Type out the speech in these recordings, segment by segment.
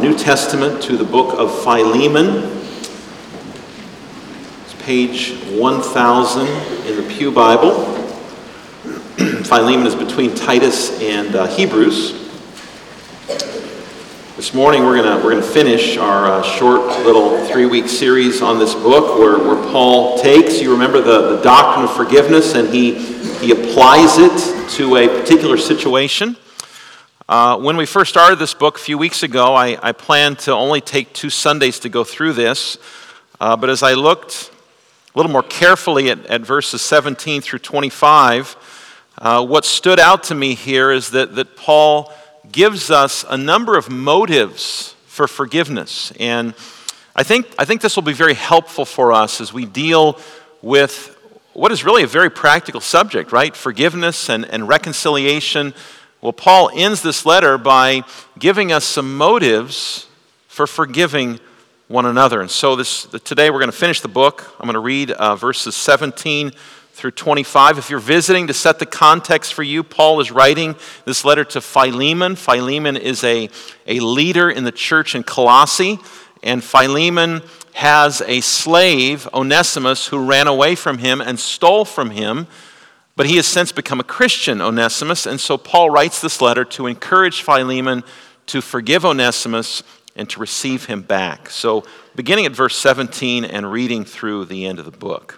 New Testament to the book of Philemon. It's page 1000 in the Pew Bible. Philemon is between Titus and Hebrews. This morning we're going to finish our short little 3-week series on this book where Paul takes, you remember, the doctrine of forgiveness, and he applies it to a particular situation. When we first started this book a few weeks ago, I planned to only take 2 Sundays to go through this. But as I looked a little more carefully at verses 17 through 25, what stood out to me here is that Paul gives us a number of motives for forgiveness. And I think this will be very helpful for us as we deal with what is really a very practical subject, right? Forgiveness and reconciliation. Well, Paul ends this letter by giving us some motives for forgiving one another. And so today we're going to finish the book. I'm going to read verses 17 through 25. If you're visiting, to set the context for you, Paul is writing this letter to Philemon. Philemon is a leader in the church in Colossae, and Philemon has a slave, Onesimus, who ran away from him and stole from him. But he has since become a Christian, Onesimus, and so Paul writes this letter to encourage Philemon to forgive Onesimus and to receive him back. So beginning at verse 17 and reading through the end of the book.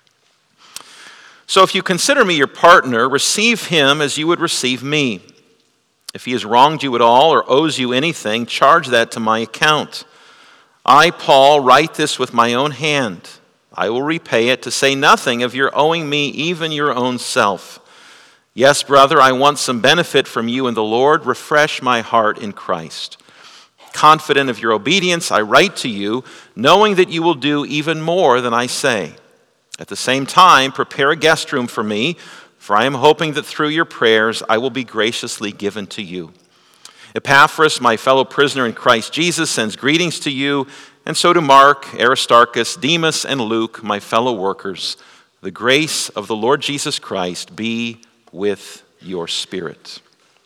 So if you consider me your partner, receive him as you would receive me. If he has wronged you at all or owes you anything, charge that to my account. I, Paul, write this with my own hand. I will repay it, to say nothing of your owing me even your own self. Yes, brother, I want some benefit from you in the Lord. Refresh my heart in Christ. Confident of your obedience, I write to you, knowing that you will do even more than I say. At the same time, prepare a guest room for me, for I am hoping that through your prayers I will be graciously given to you. Epaphras, my fellow prisoner in Christ Jesus, sends greetings to you, and so do Mark, Aristarchus, Demas, and Luke, my fellow workers. The grace of the Lord Jesus Christ be with your spirit.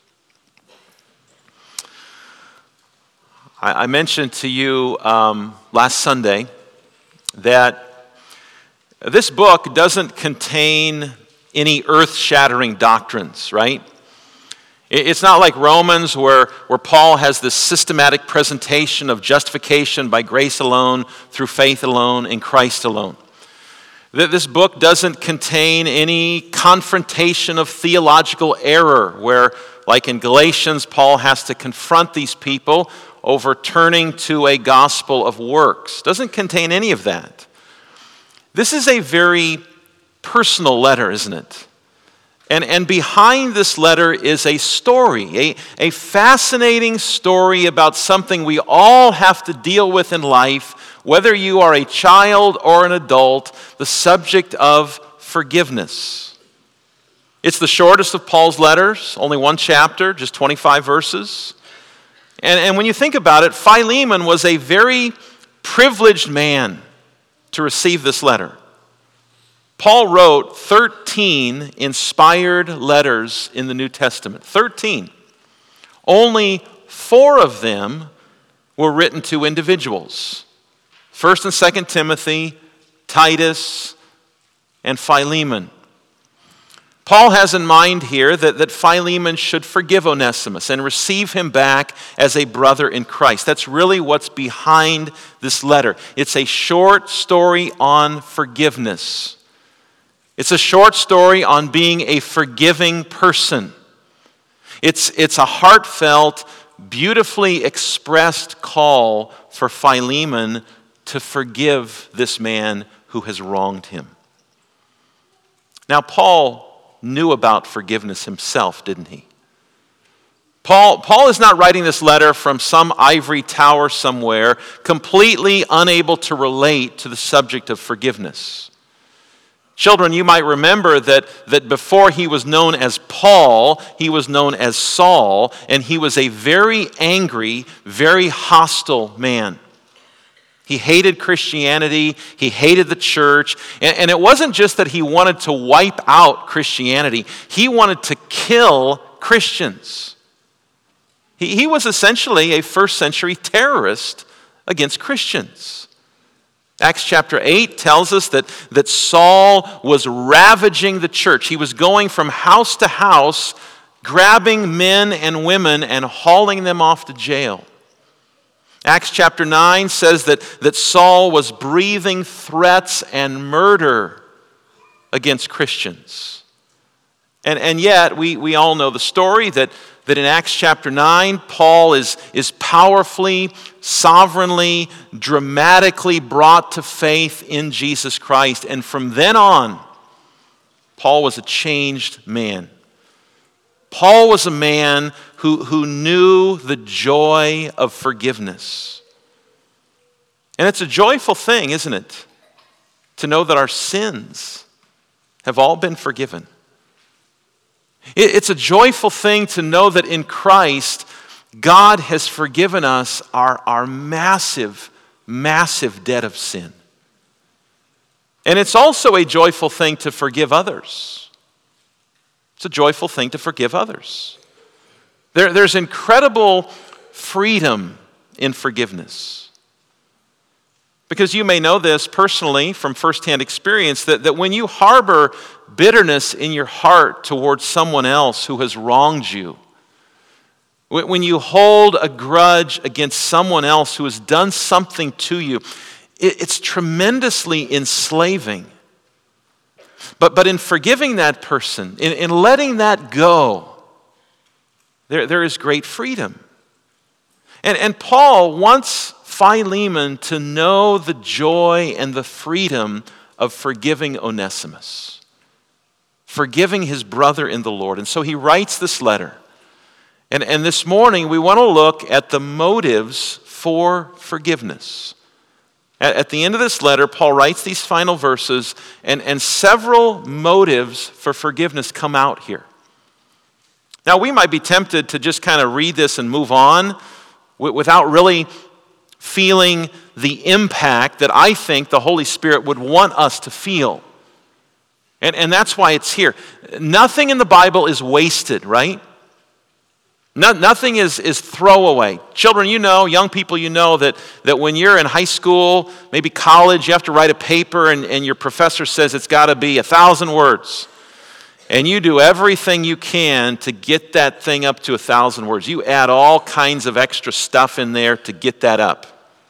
I mentioned to you last Sunday that this book doesn't contain any earth-shattering doctrines, right? It's not like Romans where Paul has this systematic presentation of justification by grace alone, through faith alone, in Christ alone. This book doesn't contain any confrontation of theological error where, like in Galatians, Paul has to confront these people over turning to a gospel of works. Doesn't contain any of that. This is a very personal letter, isn't it? And behind this letter is a story, a fascinating story about something we all have to deal with in life, whether you are a child or an adult, the subject of forgiveness. It's the shortest of Paul's letters, only 1 chapter, just 25 verses. And when you think about it, Philemon was a very privileged man to receive this letter. Paul wrote 13 inspired letters in the New Testament. 13. Only 4 of them were written to individuals. 1st and 2nd Timothy, Titus, and Philemon. Paul has in mind here that Philemon should forgive Onesimus and receive him back as a brother in Christ. That's really what's behind this letter. It's a short story on forgiveness. It's a short story on being a forgiving person. It's a heartfelt, beautifully expressed call for Philemon to forgive this man who has wronged him. Now, Paul knew about forgiveness himself, didn't he? Paul is not writing this letter from some ivory tower somewhere, completely unable to relate to the subject of forgiveness. Children, you might remember that before he was known as Paul, he was known as Saul, and he was a very angry, very hostile man. He hated Christianity, he hated the church, and it wasn't just that he wanted to wipe out Christianity, he wanted to kill Christians. He was essentially a first century terrorist against Christians. Acts chapter 8 tells us that Saul was ravaging the church. He was going from house to house, grabbing men and women and hauling them off to jail. Acts chapter 9 says that Saul was breathing threats and murder against Christians. And yet, we all know the story that in Acts chapter 9, Paul is powerfully, sovereignly, dramatically brought to faith in Jesus Christ. And from then on, Paul was a changed man. Paul was a man who knew the joy of forgiveness. And it's a joyful thing, isn't it? To know that our sins have all been forgiven. It's a joyful thing to know that in Christ, God has forgiven us our massive, massive debt of sin. And it's also a joyful thing to forgive others. It's a joyful thing to forgive others. There's incredible freedom in forgiveness. Because you may know this personally from firsthand experience, that when you harbor bitterness in your heart towards someone else who has wronged you, when you hold a grudge against someone else who has done something to you, it's tremendously enslaving. But in forgiving that person, in letting that go, there is great freedom. And Paul wants Philemon to know the joy and the freedom of forgiving Onesimus, forgiving his brother in the Lord. And so he writes this letter. And this morning we want to look at the motives for forgiveness. At the end of this letter, Paul writes these final verses, and several motives for forgiveness come out here. Now, we might be tempted to just kind of read this and move on without really feeling the impact that I think the Holy Spirit would want us to feel. And that's why it's here. Nothing in the Bible is wasted, right? Nothing is throwaway. Children, you know, young people, you know that when you're in high school, maybe college, you have to write a paper and your professor says it's got to be 1,000 words. And you do everything you can to get that thing up to 1,000 words. You add all kinds of extra stuff in there to get that up.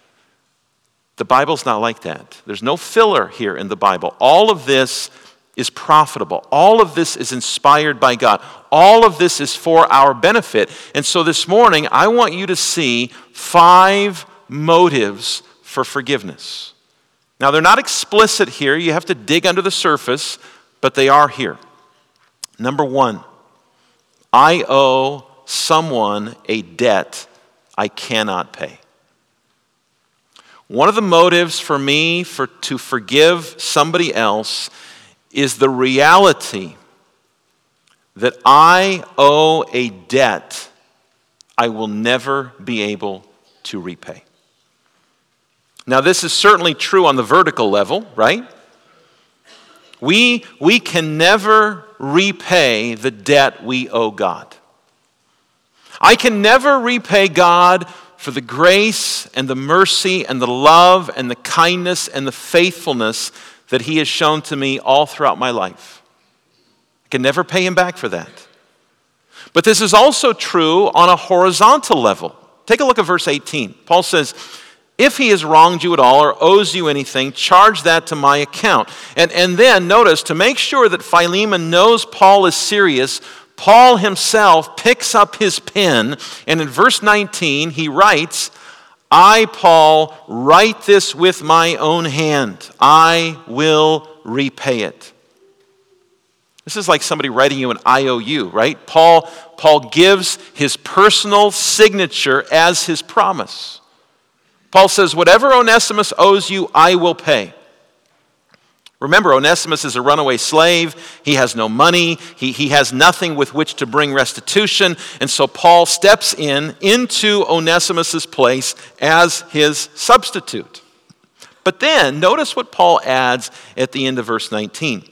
The Bible's not like that. There's no filler here in the Bible. All of this is profitable. All of this is inspired by God. All of this is for our benefit. And so this morning, I want you to see 5 motives for forgiveness. Now, they're not explicit here. You have to dig under the surface, but they are here. Number 1, I owe someone a debt I cannot pay. One of the motives for me to forgive somebody else is the reality that I owe a debt I will never be able to repay. Now, this is certainly true on the vertical level, right? We can never repay the debt we owe God. I can never repay God for the grace and the mercy and the love and the kindness and the faithfulness that He has shown to me all throughout my life. I can never pay Him back for that. But this is also true on a horizontal level. Take a look at verse 18. Paul says, if he has wronged you at all or owes you anything, charge that to my account. And then notice, to make sure that Philemon knows Paul is serious, Paul himself picks up his pen, and in verse 19 he writes, I, Paul, write this with my own hand. I will repay it. This is like somebody writing you an IOU, right? Paul gives his personal signature as his promise. Paul says, whatever Onesimus owes you, I will pay. Remember, Onesimus is a runaway slave. He has no money. He has nothing with which to bring restitution. And so Paul steps into Onesimus' place as his substitute. But then, notice what Paul adds at the end of verse 19.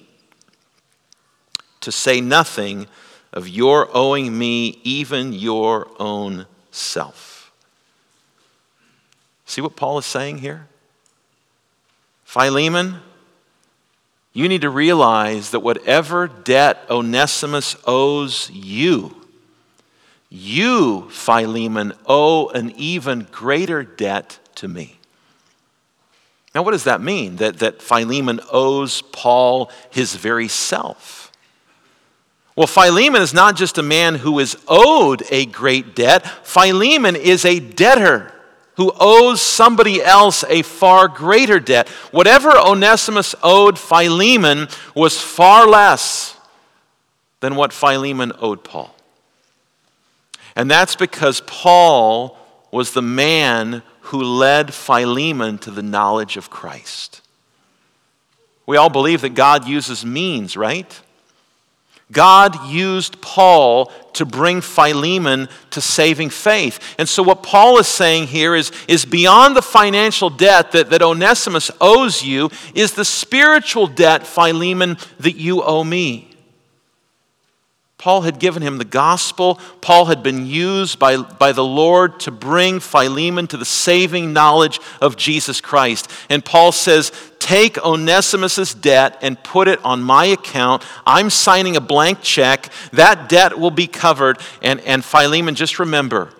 To say nothing of your owing me even your own self. See what Paul is saying here? Philemon, you need to realize that whatever debt Onesimus owes you, you, Philemon, owe an even greater debt to me. Now, what does that mean? That Philemon owes Paul his very self? Well, Philemon is not just a man who is owed a great debt. Philemon is a debtor who owes somebody else a far greater debt. Whatever Onesimus owed Philemon was far less than what Philemon owed Paul. And that's because Paul was the man who led Philemon to the knowledge of Christ. We all believe that God uses means, right? God used Paul to bring Philemon to saving faith. And so what Paul is saying here is beyond the financial debt that Onesimus owes you is the spiritual debt, Philemon, that you owe me. Paul had given him the gospel. Paul had been used by the Lord to bring Philemon to the saving knowledge of Jesus Christ. And Paul says, take Onesimus' debt and put it on my account. I'm signing a blank check. That debt will be covered. And Philemon, just remember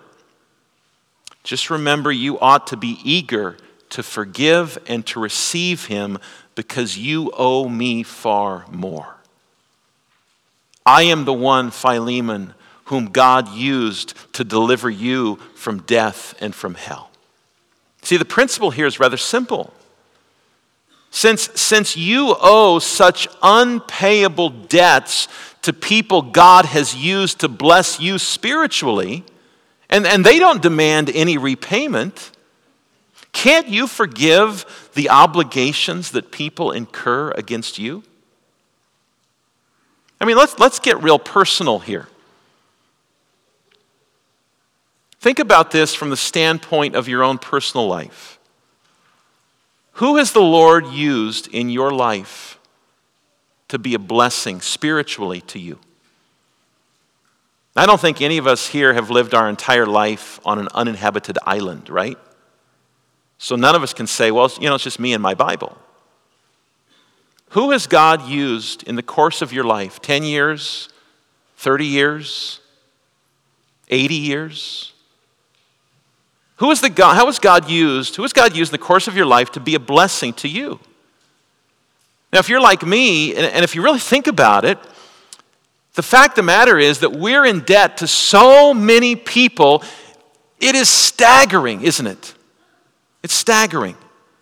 you ought to be eager to forgive and to receive him because you owe me far more. I am the one, Philemon, whom God used to deliver you from death and from hell. See, the principle here is rather simple. Since you owe such unpayable debts to people God has used to bless you spiritually, and they don't demand any repayment, can't you forgive the obligations that people incur against you? I mean, let's get real personal here. Think about this from the standpoint of your own personal life. Who has the Lord used in your life to be a blessing spiritually to you? I don't think any of us here have lived our entire life on an uninhabited island, right? So none of us can say, well, it's just me and my Bible. Who has God used in the course of your life? 10 years, 30 years, 80 years? Who has God used in the course of your life to be a blessing to you? Now, if you're like me, and if you really think about it, the fact of the matter is that we're in debt to so many people. It is staggering, isn't it? It's staggering.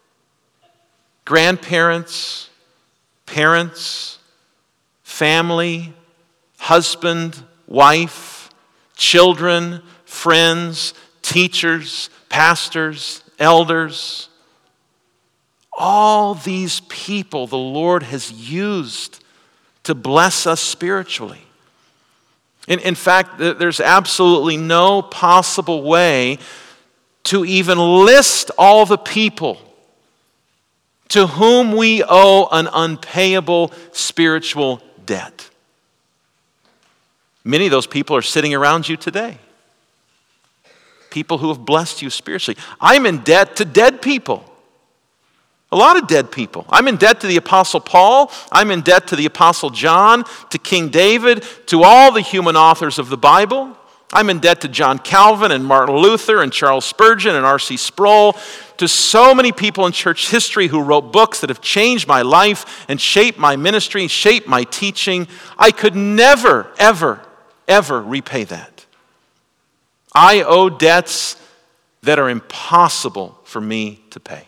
Grandparents, parents, family, husband, wife, children, friends, teachers, pastors, elders. All these people the Lord has used to bless us spiritually. In fact, there's absolutely no possible way to even list all the people to whom we owe an unpayable spiritual debt. Many of those people are sitting around you today. People who have blessed you spiritually. I'm in debt to dead people. A lot of dead people. I'm in debt to the Apostle Paul. I'm in debt to the Apostle John, to King David, to all the human authors of the Bible. I'm in debt to John Calvin and Martin Luther and Charles Spurgeon and R.C. Sproul, to so many people in church history who wrote books that have changed my life and shaped my ministry, shaped my teaching. I could never, ever, ever repay that. I owe debts that are impossible for me to pay.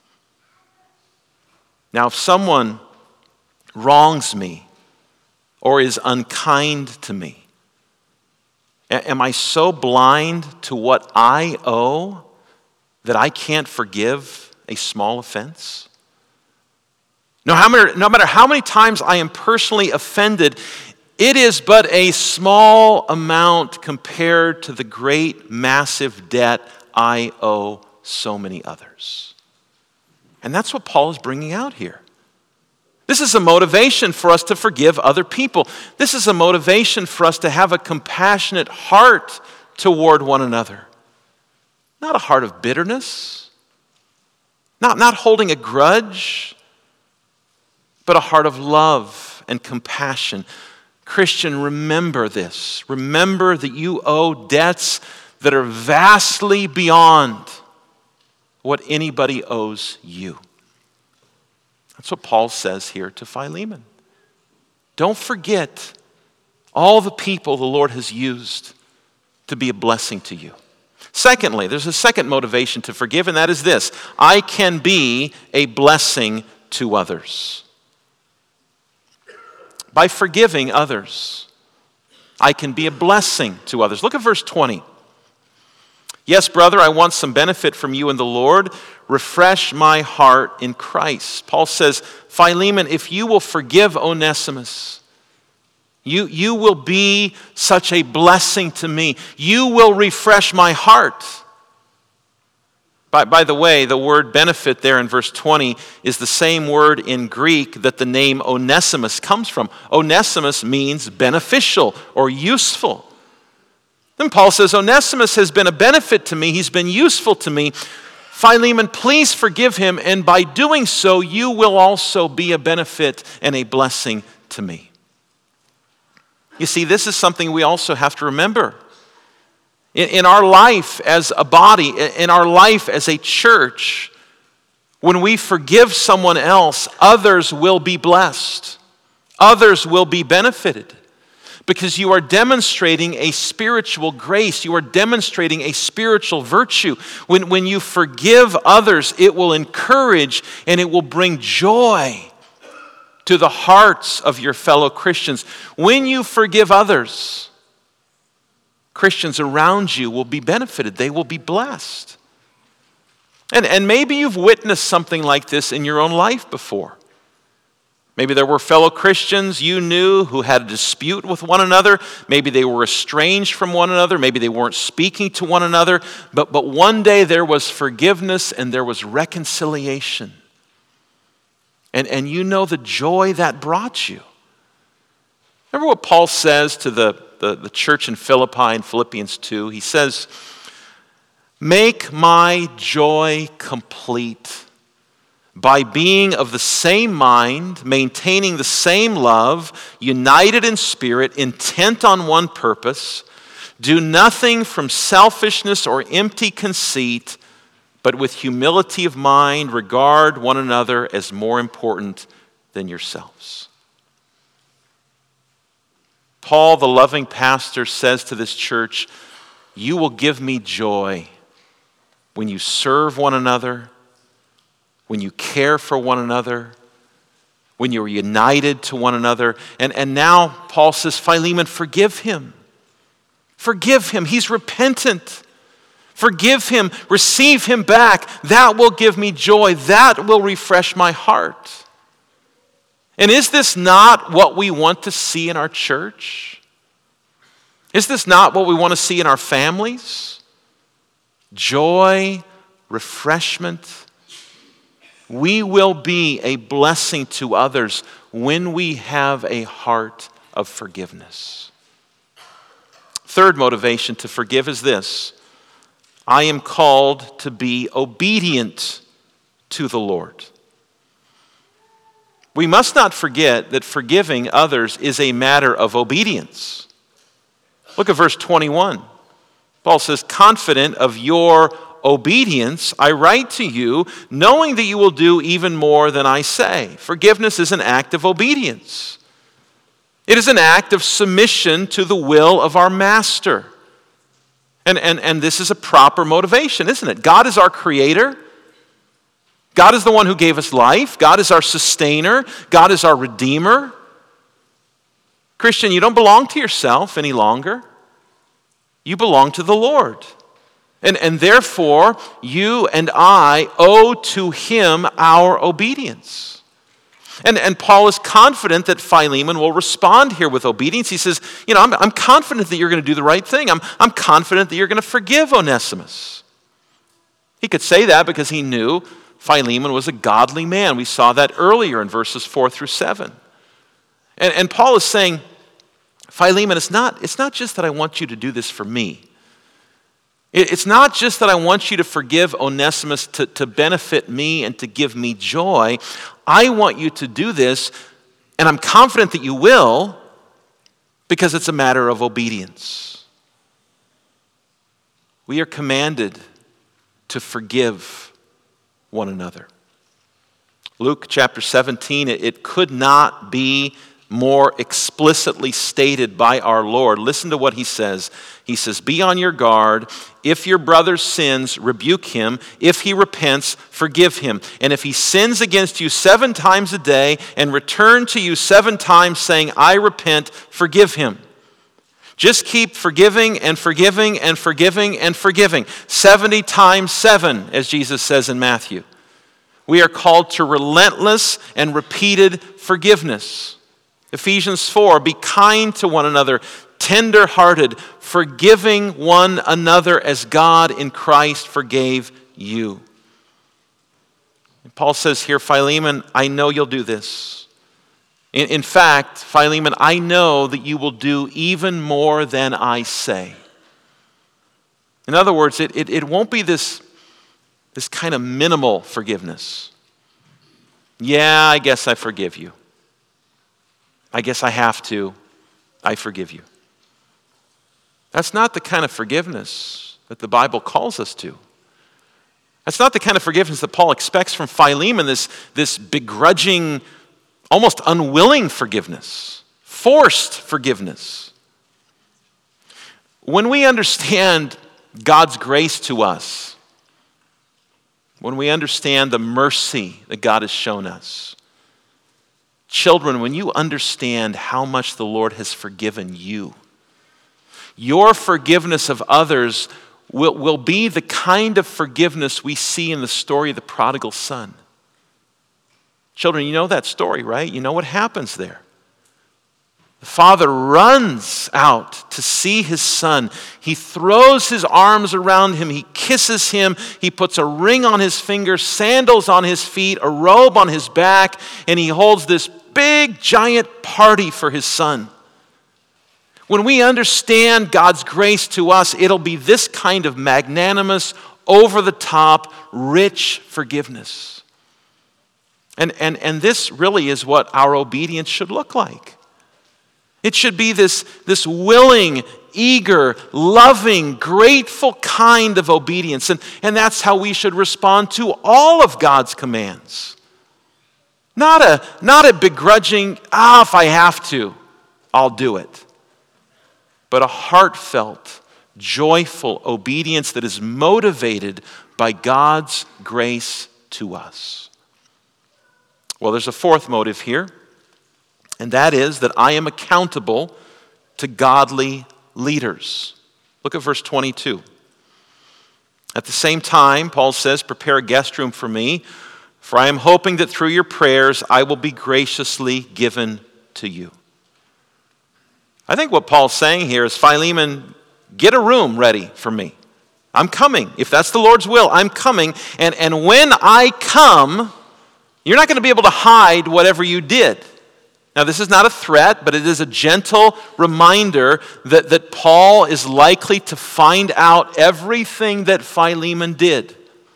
Now, if someone wrongs me or is unkind to me, am I so blind to what I owe that I can't forgive a small offense? No matter how many times I am personally offended, it is but a small amount compared to the great, massive debt I owe so many others. And that's what Paul is bringing out here. This is a motivation for us to forgive other people. This is a motivation for us to have a compassionate heart toward one another. Not a heart of bitterness, not holding a grudge, but a heart of love and compassion. Christian, remember this. Remember that you owe debts that are vastly beyond what anybody owes you. That's what Paul says here to Philemon. Don't forget all the people the Lord has used to be a blessing to you. Secondly, there's a second motivation to forgive, and that is this: I can be a blessing to others. By forgiving others, I can be a blessing to others. Look at verse 20. Yes, brother, I want some benefit from you in the Lord. Refresh my heart in Christ. Paul says, Philemon, if you will forgive Onesimus, you will be such a blessing to me. You will refresh my heart. By the way, the word benefit there in verse 20 is the same word in Greek that the name Onesimus comes from. Onesimus means beneficial or useful. Then Paul says, Onesimus has been a benefit to me. He's been useful to me. Philemon, please forgive him, and by doing so, you will also be a benefit and a blessing to me. You see, this is something we also have to remember. In our life as a body, in our life as a church, when we forgive someone else, others will be blessed. Others will be benefited. Because you are demonstrating a spiritual grace. You are demonstrating a spiritual virtue. When you forgive others, it will encourage and it will bring joy to the hearts of your fellow Christians. When you forgive others, Christians around you will be benefited. They will be blessed. And maybe you've witnessed something like this in your own life before. Maybe there were fellow Christians you knew who had a dispute with one another. Maybe they were estranged from one another. Maybe they weren't speaking to one another. But one day there was forgiveness and there was reconciliation. And you know the joy that brought you. Remember what Paul says to the church in Philippi in Philippians 2? He says, make my joy complete by being of the same mind, maintaining the same love, united in spirit, intent on one purpose. Do nothing from selfishness or empty conceit, but with humility of mind, regard one another as more important than yourselves. Paul, the loving pastor, says to this church, you will give me joy when you serve one another, when you care for one another, when you're united to one another. And now Paul says, Philemon, forgive him. Forgive him. He's repentant. Forgive him. Receive him back. That will give me joy. That will refresh my heart. And is this not what we want to see in our church? Is this not what we want to see in our families? Joy, refreshment. We will be a blessing to others when we have a heart of forgiveness. Third motivation to forgive is this: I am called to be obedient to the Lord. We must not forget that forgiving others is a matter of obedience. Look at verse 21. Paul says, confident of your obedience, I write to you, knowing that you will do even more than I say. Forgiveness is an act of obedience. It is an act of submission to the will of our master. And this is a proper motivation, isn't it? God is our creator. God is the one who gave us life. God is our sustainer. God is our redeemer. Christian, you don't belong to yourself any longer. You belong to the Lord. And therefore, you and I owe to him our obedience. And Paul is confident that Philemon will respond here with obedience. He says, I'm confident that you're going to do the right thing. I'm confident that you're going to forgive Onesimus. He could say that because he knew Philemon was a godly man. We saw that earlier in verses 4 through 7. And Paul is saying, Philemon, it's not just that I want you to do this for me. It's not just that I want you to forgive Onesimus to benefit me and to give me joy. I want you to do this, and I'm confident that you will, because it's a matter of obedience. We are commanded to forgive one another. Luke chapter 17, it could not be more explicitly stated by our Lord. Listen to what he says. He says, "Be on your guard. If your brother sins, rebuke him. If he repents, forgive him. And if he sins against you 7 times a day and return to you 7 times saying, 'I repent,' forgive him." Just keep forgiving and forgiving and forgiving and forgiving. 70 times 7, as Jesus says in Matthew. We are called to relentless and repeated forgiveness. Ephesians 4, be kind to one another, tender-hearted, forgiving one another as God in Christ forgave you. And Paul says here, Philemon, I know you'll do this. In fact, Philemon, I know that you will do even more than I say. In other words, it won't be this kind of minimal forgiveness. Yeah, I guess I forgive you. I guess I have to. I forgive you. That's not the kind of forgiveness that the Bible calls us to. That's not the kind of forgiveness that Paul expects from Philemon, this begrudging, almost unwilling forgiveness, forced forgiveness. When we understand God's grace to us, when we understand the mercy that God has shown us, children, when you understand how much the Lord has forgiven you, your forgiveness of others will be the kind of forgiveness we see in the story of the prodigal son. Children, you know that story, right? You know what happens there. The father runs out to see his son. He throws his arms around him. He kisses him. He puts a ring on his finger, sandals on his feet, a robe on his back, and he holds this big, giant party for his son. When we understand God's grace to us, it'll be this kind of magnanimous, over-the-top, rich forgiveness. And this really is what our obedience should look like. It should be this willing, eager, loving, grateful kind of obedience. And that's how we should respond to all of God's commands. Not a begrudging, if I have to, I'll do it. But a heartfelt, joyful obedience that is motivated by God's grace to us. Well, there's a fourth motive here, and that is that I am accountable to godly leaders. Look at verse 22. At the same time, Paul says, prepare a guest room for me, for I am hoping that through your prayers I will be graciously given to you. I think what Paul's saying here is, Philemon, get a room ready for me. I'm coming. If that's the Lord's will, I'm coming. And when I come, you're not going to be able to hide whatever you did. Now, this is not a threat, but it is a gentle reminder that Paul is likely to find out everything that Philemon did.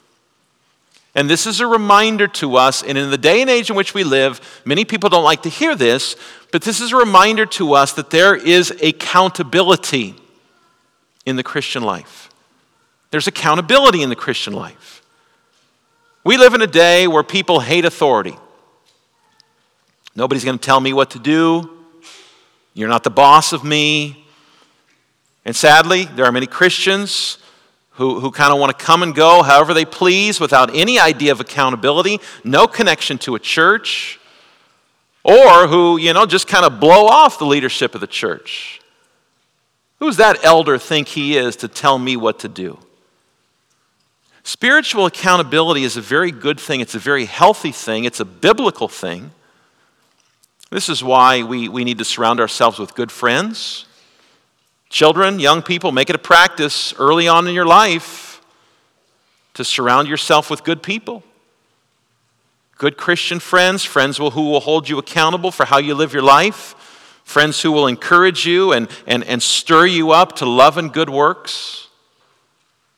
And this is a reminder to us, and in the day and age in which we live, many people don't like to hear this, but this is a reminder to us that there is accountability in the Christian life. There's accountability in the Christian life. We live in a day where people hate authority. Nobody's going to tell me what to do. You're not the boss of me. And sadly, there are many Christians who kind of want to come and go however they please without any idea of accountability, no connection to a church, or who, just kind of blow off the leadership of the church. Who's that elder think he is to tell me what to do? Spiritual accountability is a very good thing. It's a very healthy thing. It's a biblical thing. This is why we need to surround ourselves with good friends. Children, young people, make it a practice early on in your life to surround yourself with good people. Good Christian friends, who will hold you accountable for how you live your life, friends who will encourage you and stir you up to love and good works.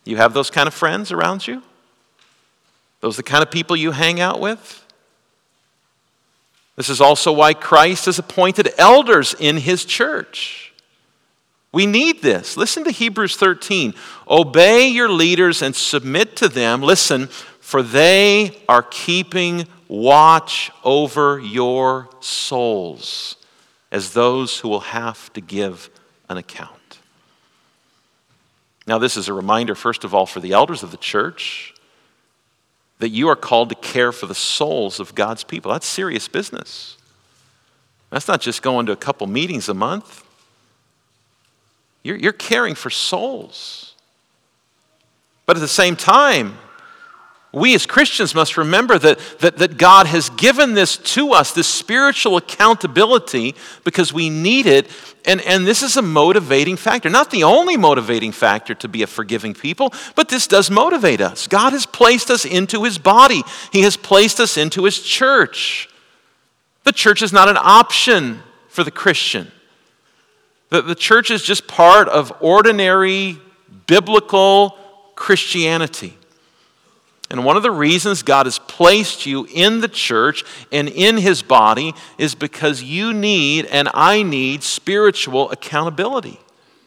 You have those kind of friends around you? Those are the kind of people you hang out with? This is also why Christ has appointed elders in his church. We need this. Listen to Hebrews 13. Obey your leaders and submit to them. Listen, for they are keeping watch over your souls as those who will have to give an account. Now, this is a reminder, first of all, for the elders of the church that you are called to care for the souls of God's people. That's serious business. That's not just going to a couple meetings a month. You're caring for souls. But at the same time, we as Christians must remember that God has given this to us, this spiritual accountability, because we need it. And this is a motivating factor. Not the only motivating factor to be a forgiving people, but this does motivate us. God has placed us into his body. He has placed us into his church. The church is not an option for the Christian. The church is just part of ordinary biblical Christianity. And one of the reasons God has placed you in the church and in his body is because you need and I need spiritual accountability.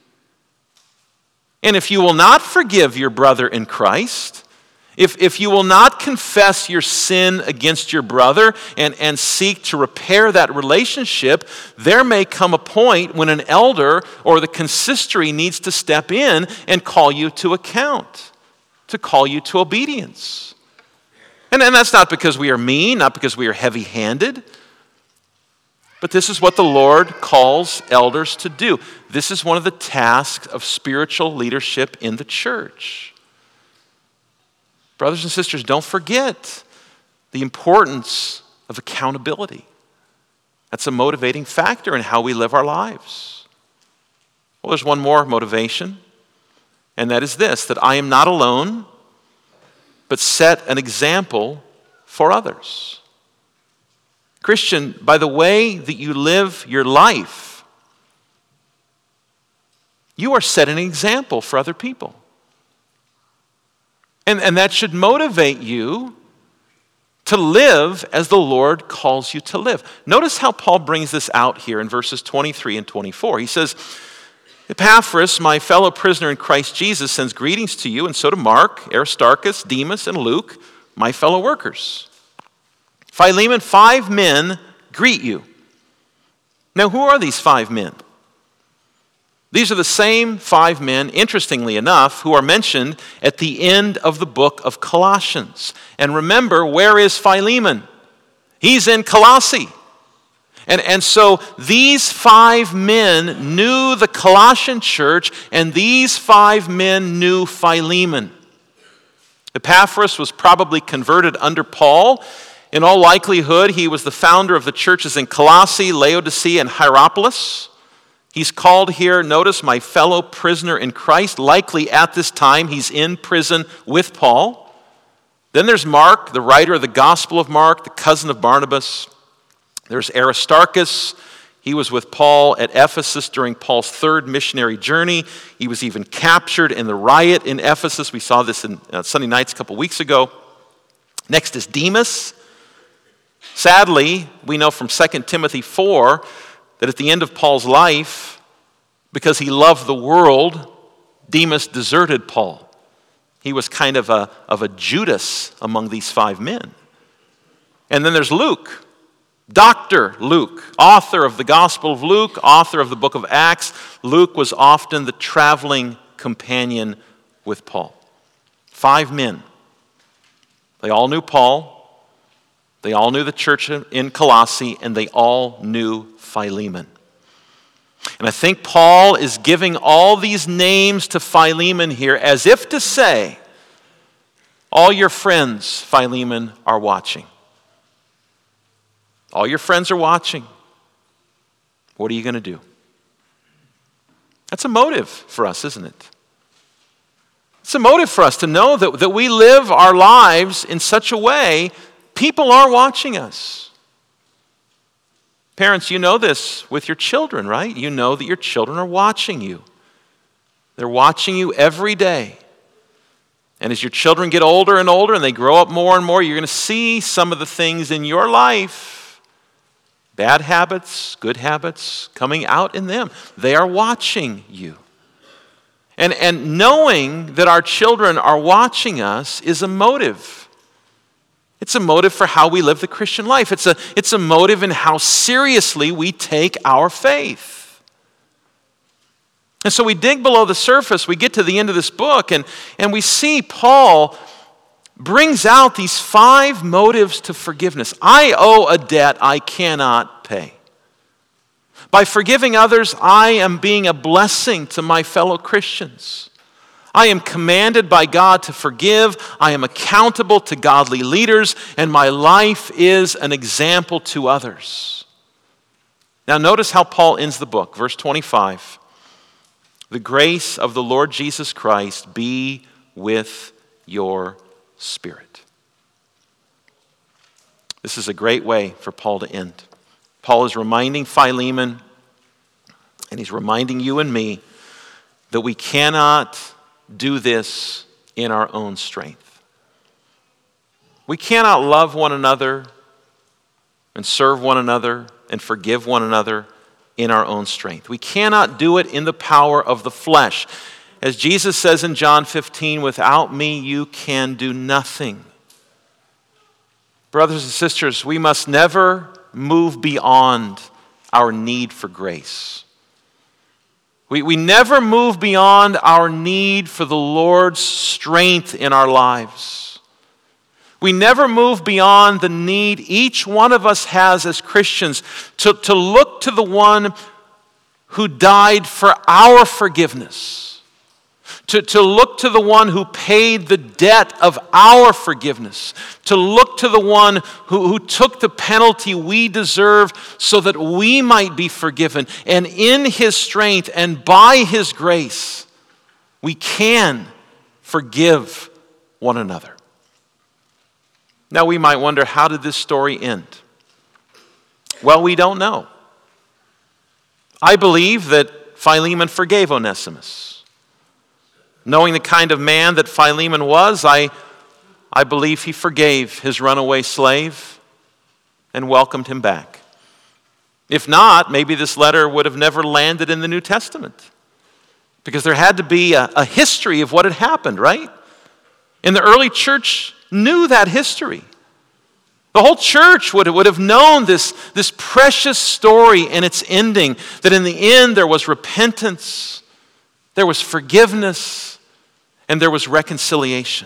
And if you will not forgive your brother in Christ, if you will not confess your sin against your brother and seek to repair that relationship, there may come a point when an elder or the consistory needs to step in and call you to account, to call you to obedience. And that's not because we are mean, not because we are heavy-handed, but this is what the Lord calls elders to do. This is one of the tasks of spiritual leadership in the church. Brothers and sisters, don't forget the importance of accountability. That's a motivating factor in how we live our lives. Well, there's one more motivation, and that is this, that I am not alone, but set an example for others. Christian, by the way that you live your life, you are setting an example for other people. And that should motivate you to live as the Lord calls you to live. Notice how Paul brings this out here in verses 23 and 24. He says, Epaphras, my fellow prisoner in Christ Jesus, sends greetings to you, and so do Mark, Aristarchus, Demas, and Luke, my fellow workers. Philemon, 5 men greet you. Now, who are these 5 men? These are the same 5 men, interestingly enough, who are mentioned at the end of the book of Colossians. And remember, where is Philemon? He's in Colossae. And so these 5 men knew the Colossian church, and these 5 men knew Philemon. Epaphras was probably converted under Paul. In all likelihood, he was the founder of the churches in Colossae, Laodicea, and Hierapolis. He's called here, notice, my fellow prisoner in Christ. Likely at this time, he's in prison with Paul. Then there's Mark, the writer of the Gospel of Mark, the cousin of Barnabas. There's Aristarchus. He was with Paul at Ephesus during Paul's 3rd missionary journey. He was even captured in the riot in Ephesus. We saw this in Sunday nights a couple weeks ago. Next is Demas. Sadly, we know from 2 Timothy 4 that at the end of Paul's life, because he loved the world, Demas deserted Paul. He was kind of a Judas among these 5 men. And then there's Luke, Dr. Luke, author of the Gospel of Luke, author of the book of Acts. Luke was often the traveling companion with Paul. 5 men. They all knew Paul. They all knew the church in Colossae, and they all knew Philemon. And I think Paul is giving all these names to Philemon here as if to say, all your friends, Philemon, are watching. All your friends are watching. What are you going to do? That's a motive for us, isn't it? It's a motive for us to know that we live our lives in such a way people are watching us. Parents, you know this with your children, right? You know that your children are watching you. They're watching you every day. And as your children get older and older and they grow up more and more, you're going to see some of the things in your life, bad habits, good habits, coming out in them. They are watching you. And knowing that our children are watching us is a motive. It's a motive for how we live the Christian life. It's a motive in how seriously we take our faith. And so we dig below the surface, we get to the end of this book, and we see Paul brings out these 5 motives to forgiveness. I owe a debt I cannot pay. By forgiving others, I am being a blessing to my fellow Christians. I am commanded by God to forgive. I am accountable to godly leaders, and my life is an example to others. Now notice how Paul ends the book, verse 25. The grace of the Lord Jesus Christ be with your spirit. This is a great way for Paul to end. Paul is reminding Philemon, and he's reminding you and me, that we cannot do this in our own strength. We cannot love one another and serve one another and forgive one another in our own strength. We cannot do it in the power of the flesh. As Jesus says in John 15, without me you can do nothing. Brothers and sisters, we must never move beyond our need for grace. We never move beyond our need for the Lord's strength in our lives. We never move beyond the need each one of us has as Christians to look to the one who died for our forgiveness. To look to the one who paid the debt of our forgiveness. To look to the one who took the penalty we deserve so that we might be forgiven. And in his strength and by his grace, we can forgive one another. Now we might wonder, how did this story end? Well, we don't know. I believe that Philemon forgave Onesimus. Knowing the kind of man that Philemon was, I believe he forgave his runaway slave and welcomed him back. If not, maybe this letter would have never landed in the New Testament, because there had to be a history of what had happened, right? And the early church knew that history. The whole church would have known this precious story and its ending, that in the end there was repentance, there was forgiveness, and there was reconciliation.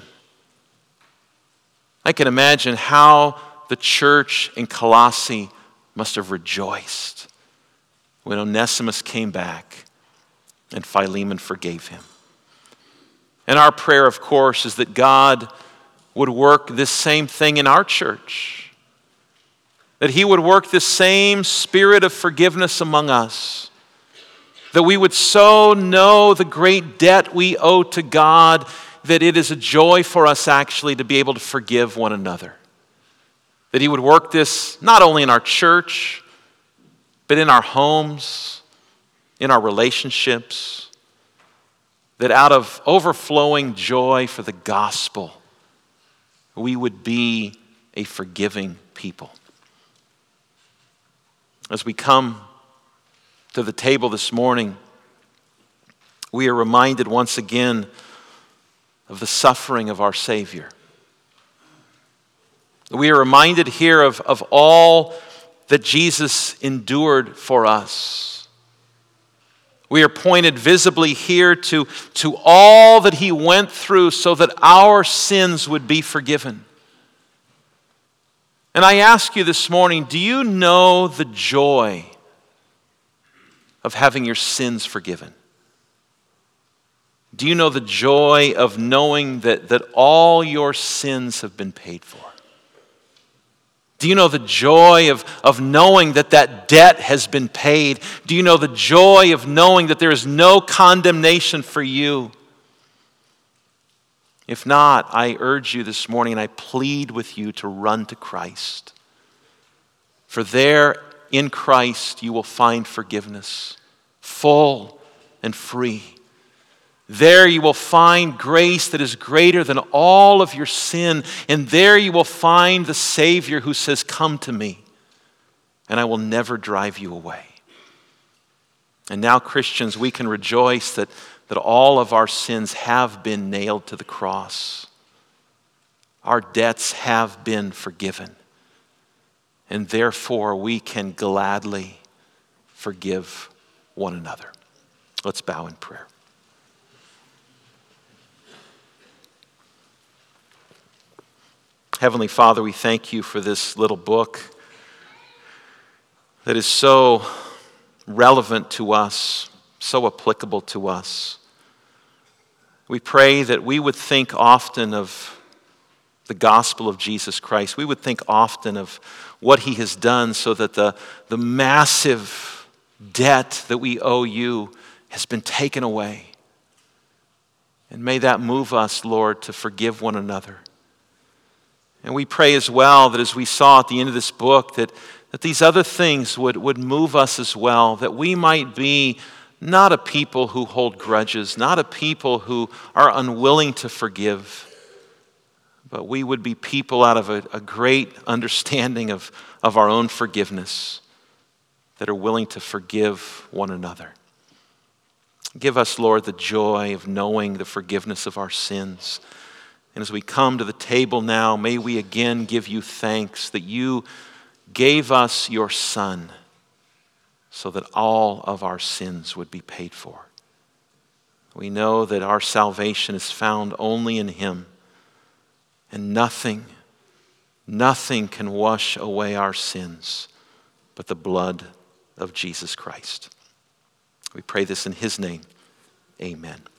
I can imagine how the church in Colossae must have rejoiced when Onesimus came back and Philemon forgave him. And our prayer, of course, is that God would work this same thing in our church. That he would work this same spirit of forgiveness among us. That we would so know the great debt we owe to God that it is a joy for us actually to be able to forgive one another. That he would work this not only in our church, but in our homes, in our relationships. That out of overflowing joy for the gospel, we would be a forgiving people. As we come to the table this morning, we are reminded once again of the suffering of our Savior. We are reminded here of all that Jesus endured for us. We are pointed visibly here to all that he went through so that our sins would be forgiven. And I ask you this morning, do you know the joy of having your sins forgiven? Do you know the joy of knowing that all your sins have been paid for? Do you know the joy of knowing that debt has been paid? Do you know the joy of knowing that there is no condemnation for you? If not, I urge you this morning and I plead with you to run to Christ. For there in Christ you will find forgiveness, full and free. There you will find grace that is greater than all of your sin. And there you will find the Savior who says, come to me, and I will never drive you away. And now, Christians, we can rejoice that all of our sins have been nailed to the cross. Our debts have been forgiven. And therefore, we can gladly forgive one another. Let's bow in prayer. Heavenly Father, we thank you for this little book that is so relevant to us, so applicable to us. We pray that we would think often of the gospel of Jesus Christ. We would think often of what he has done so that the massive debt that we owe you has been taken away. And may that move us, Lord, to forgive one another. And we pray as well that as we saw at the end of this book, that these other things would move us as well, that we might be not a people who hold grudges, not a people who are unwilling to forgive, but we would be people out of a great understanding of our own forgiveness that are willing to forgive one another. Give us, Lord, the joy of knowing the forgiveness of our sins. And as we come to the table now, may we again give you thanks that you gave us your Son so that all of our sins would be paid for. We know that our salvation is found only in him, and nothing can wash away our sins but the blood of Jesus Christ. We pray this in his name. Amen.